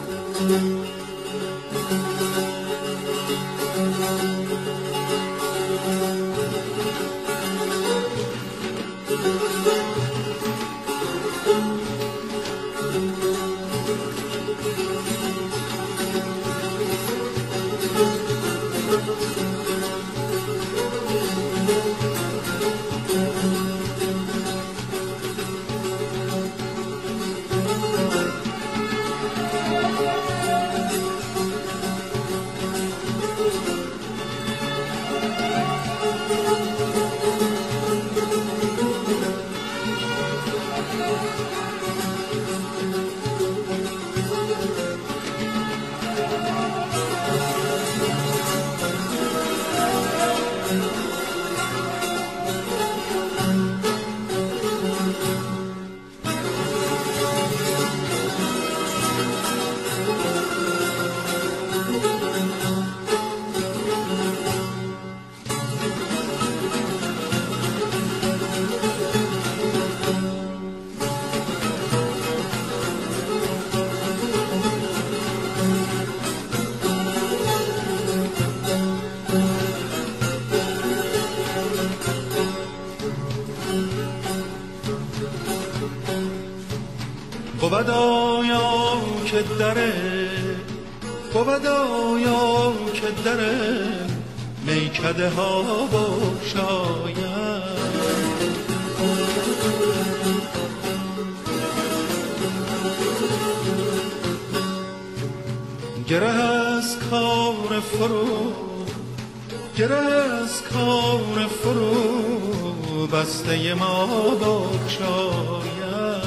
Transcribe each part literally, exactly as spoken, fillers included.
بود آیا که دره بود آیا که دره میکده ها بگشاید گره از کار فرو گره از کار فرو بسته ما بگشاید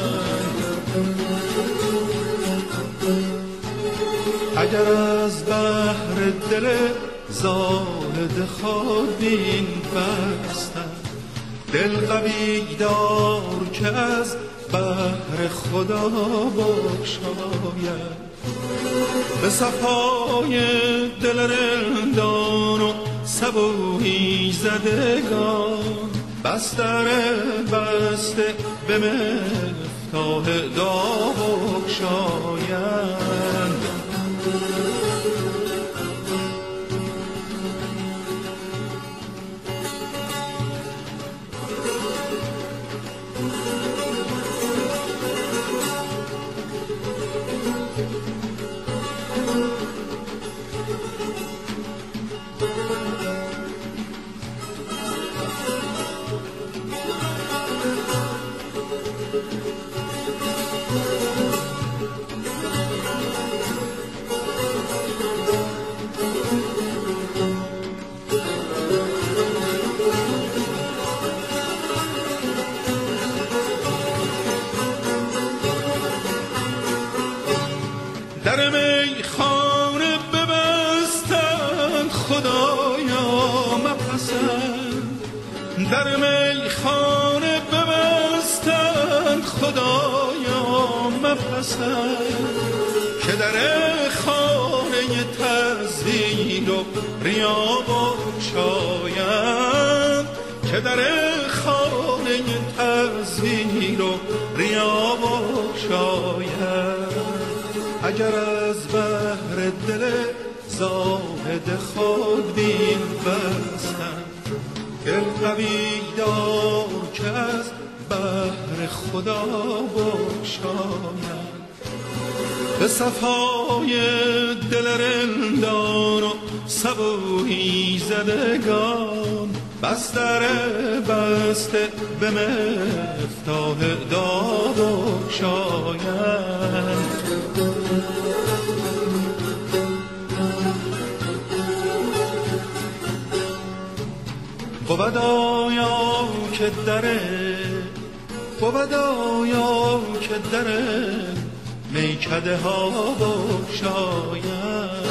اگر از بحر دل زاهد خود بین بستن دل قوی دار که از بحر خدا بگشاید به صفای دل رندان و صبوحی زدگان بستر بسته به مفتاح دا بگشایند در میخانه ببستند خدایا مپسند در میخانه ببستند خدایا مپسند که در خانه تزویر و ریا بگشایند که در خانه تزویر و ریا بگشایند اگر از بحر دل زاهد خود بین بستن دل قوی دار که از بحر خدا بگشاید به صفای دل رندان و صبوحی زدگان بستر بسته به مفتاح دا بگشایند بود آیا که دره بود آیا که دره میکده ها بگشاید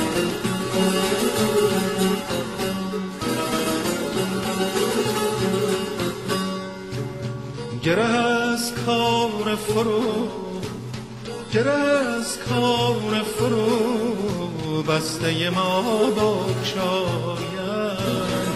گره از کار فرو گره از کار فرو بسته ما بگشاید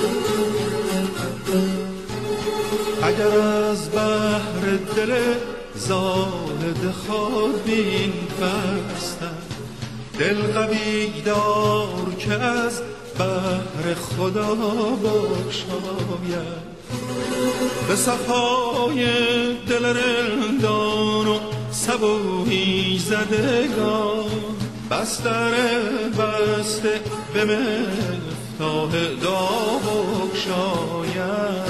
اگر از بحر دل زاهد خودبین پستم. دل قوی دار که از بحر خدا بگشاید، به صفای دل رندان و صبوحی زدگان، بستر بسته به مفتاح دعا بگشاید.